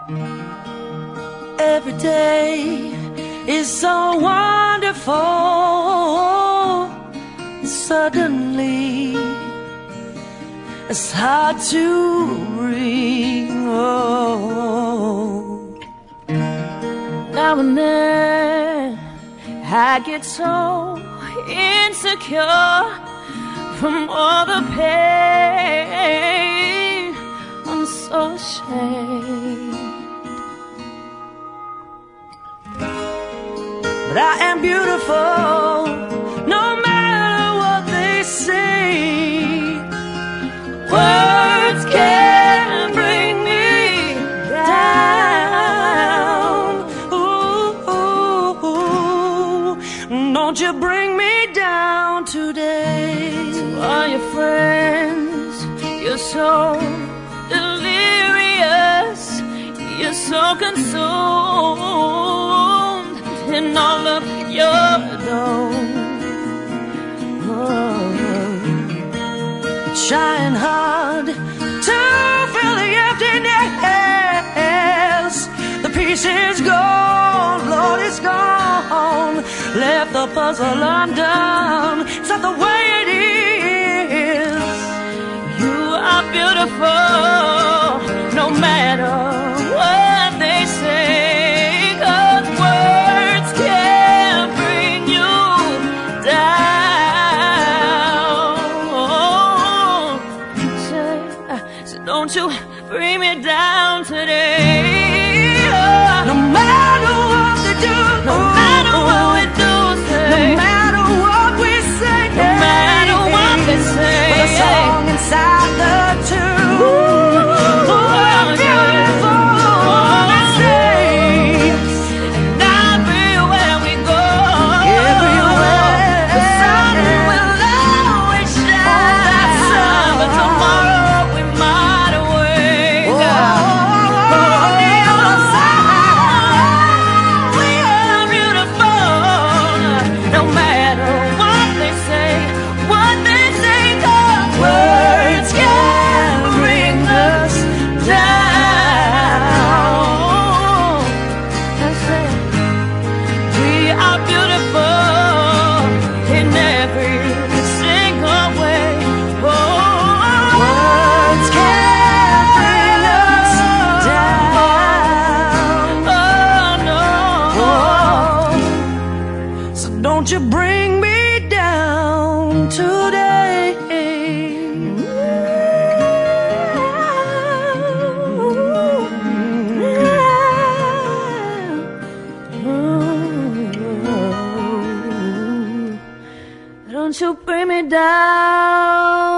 Every day is so wonderful. Suddenly it's hard to breathe. Oh. Now and then I get so insecure from all the pain. I'm so ashamed, but I am beautiful, no matter what they say. Words can't bring me down. Ooh, don't you bring me down today. To all your friends, you're so delirious, you're so consumed in all of your dome. Trying hard to fill the emptiness. The piece is gone, Lord, it's gone. Left the puzzle undone. It's not the way it is. You are beautiful, no matter what they say. Don't you bring me down today. No matter what they do, no matter what we do, say, no matter what we say, no matter what we say, with a song inside the tune. Oh, beautiful, they say. And everywhere we go, everywhere, the sun will always shine. That sun, but tomorrow we might. Don't you bring me down today. Don't you bring me down.